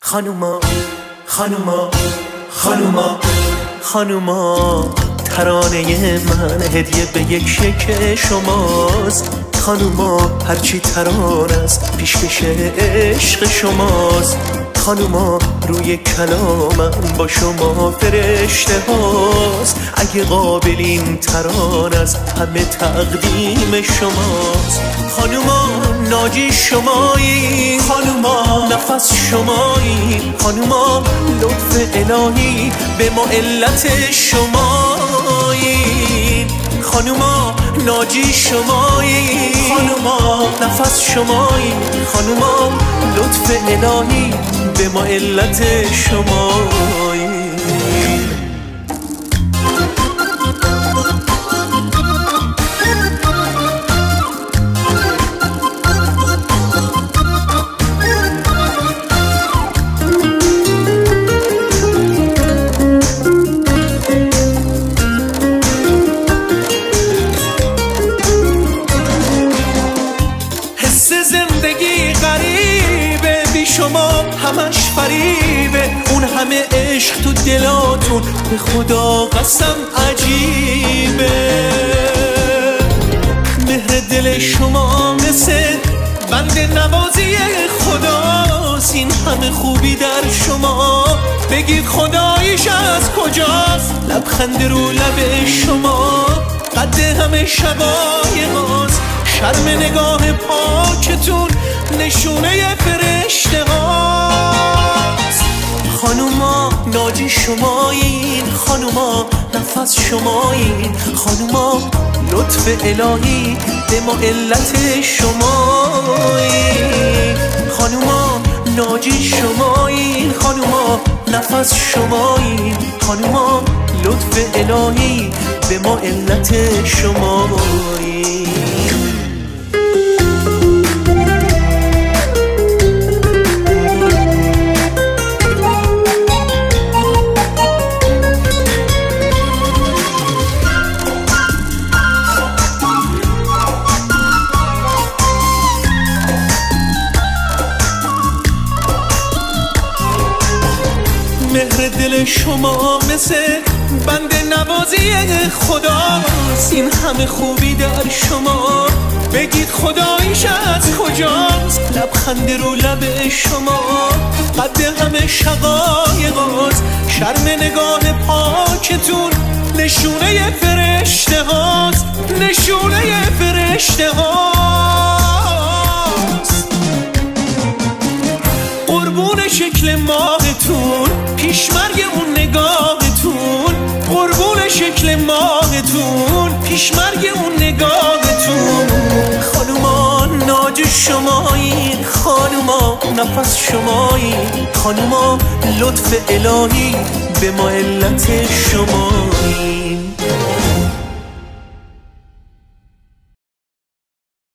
خانوما خانوما خانوما خانوما ترانه من هدیه به یک شکل شماست. خانوما هرچی ترانه است پیشکش عشق شماست. خانوما روی کلامم با شما فرشته هاست. اگه قابلین ترانه است همه تقدیم شماست. خانوما ناجی شمایی، خانوما نفس شمایی، خانوما لطف الهی به ما علت شمایی. خانوما ناجی شمایی، خانوما نفس شمایی، خانوما لطف الهی به ما علت شمایی. زندگی غریبه بی شما همش فریبه. اون همه عشق تو دلاتون به خدا قسم عجیبه. مهر دل شما مثل بند نوازی خداست. این همه خوبی در شما بگید خداییش از کجاست. لبخند رو لب شما قد همه شقایقاست. شرم نگاه پاکتون نشونه فرشته هاست. خانوما ناجی شمایین، خانوما نفس شمایین، خانوما لطف الهی به ما علت شمایین. خانوما ناجی شمایین، خانوما نفس شمایین، خانوما لطف الهی به ما علت شمایین. مهر دل شما مثل بند نوازی خداست. این همه خوبی در شما بگید خداییش از کجاست. لبخند رو لب شما قد همه شقایقاست. شرم نگاه پاکتون نشونه فرشته هاست، نشونه فرشته هاست. قربون شکل ماهتون پیشمرگ اون نگاهتون، قربون شکل ماهتون پیشمرگ اون نگاهتون. خانوما ناج شمایین، خانوما نفس شمایین، خانوما لطف الهی به ما علت شمایین.